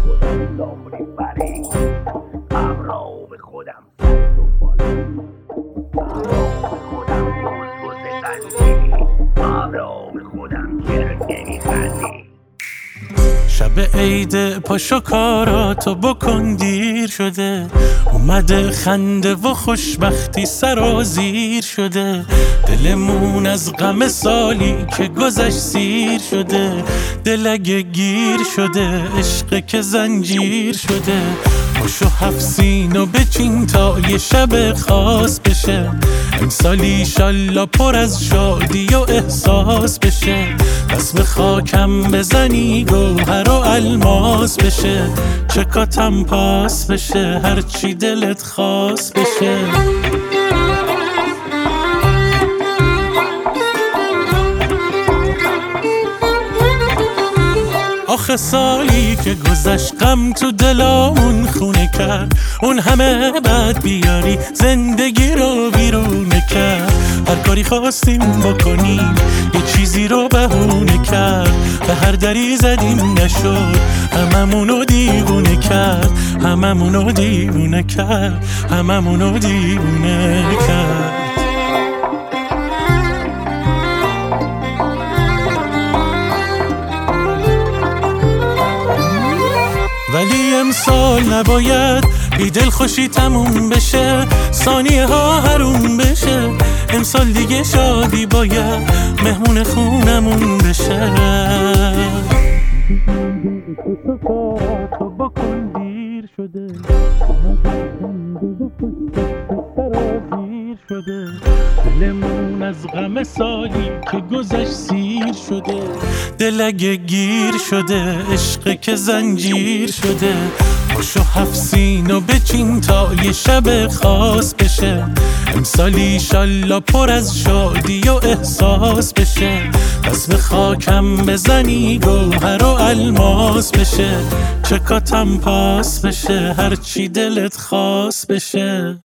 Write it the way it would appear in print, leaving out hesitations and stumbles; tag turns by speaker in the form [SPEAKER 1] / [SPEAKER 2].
[SPEAKER 1] خودم داخلی فرید ابرا به خودم سرد و بالا ابرا به خودم روز قندی ابرا به خودم چرا نمیخندی
[SPEAKER 2] شب عید پاشو کاراتو بکن دیر شده اومده خنده و خوشبختی سرازیر شده دلمون از غم سالی که گذشت سیر شده دل اگه گیر شده عشق که زنجیر شده پاشو هفت سینو بچین تا یه شب خاص بشه امسال ایشالله پر از شادی و احساس بشه دست به خاکم بزنی گوهر و الماس بشه چکاتم پاس بشه هرچی دلت خواست بشه آخه سالی که گذشت غم تو دلامون خونه کرد اون همه بد بیاری زندگی رو بیرونه کرد هر کاری خواستیم بکنیم یه چیزی رو بهونه کرد به هر دری زدیم نشد هممونو دیوونه کرد هممونو دیوونه کرد هممونو دیوونه کرد ولی امسال نباید بی دل خوشی تموم بشه ثانیه ها حروم بشه امسال دیگه شادی باید مهمون خونمون بشه بکن دیر شده شده دلمون از غم سالی که گذشت سیر شده دل اگه گیر شده عشق که زنجیر شده پاشو هفت سینو بچین تا یه شب خاص بشه امسال ایشالله پر از شادی و احساس بشه دست به خاکم بزنی گوهر و الماس بشه چکاتم پاس بشه هرچی دلت خواست بشه